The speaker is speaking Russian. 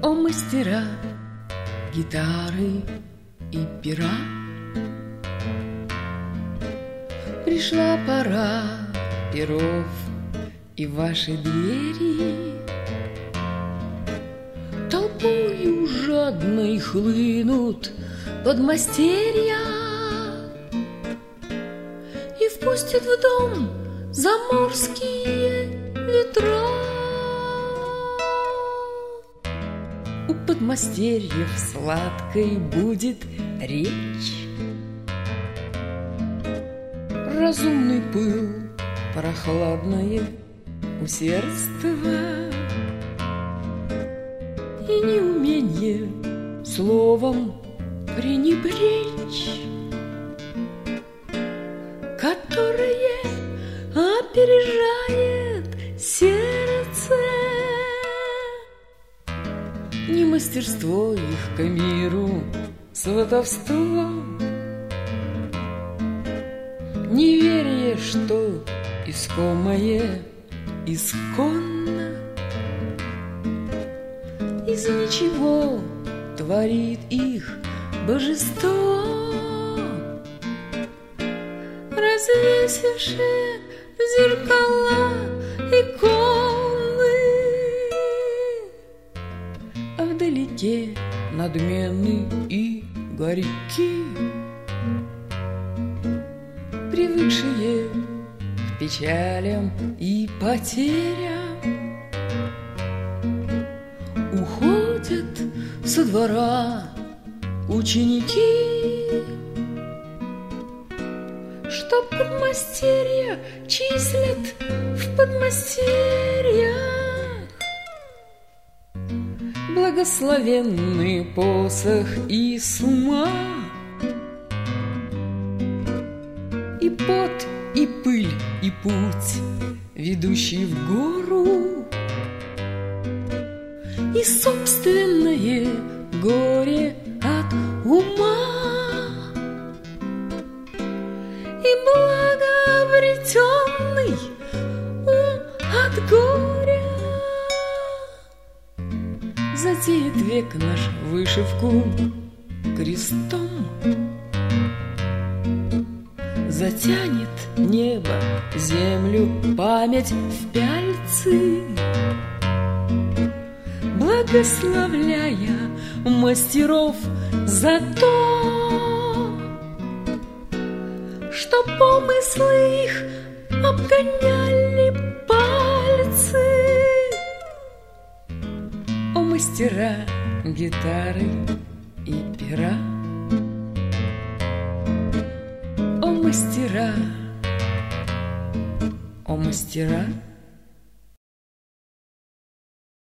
О мастера гитары и пера, пришла пора перов и ваши двери. Толпою жадной хлынут подмастерья и впустят в дом заморские ветра. У подмастерьев сладкой будет речь, разумный пыл, прохладное усердство и неумение словом пренебречь, которое опережает сердце. Не мастерство их к миру сватовство, неверие, что искомое исконно, из ничего творит их божество, развесившее зеркала иконы, а вдалеке надменны и горьки, привыкшие к печалям и потерям, уходят со двора ученики, что подмастерья числят в подмастерьях. Благословенный посох и сума, и пот, и пыль, и путь, ведущий в гору, и собственное горе от ума, и благообретенный ум от горя. Затеет век наш вышивку крестом, затянет небо, землю, память в пяльцы, благословляя мастеров за то, что помыслы их обгоняли пальцы. О мастера гитары и пера, о мастера, о мастера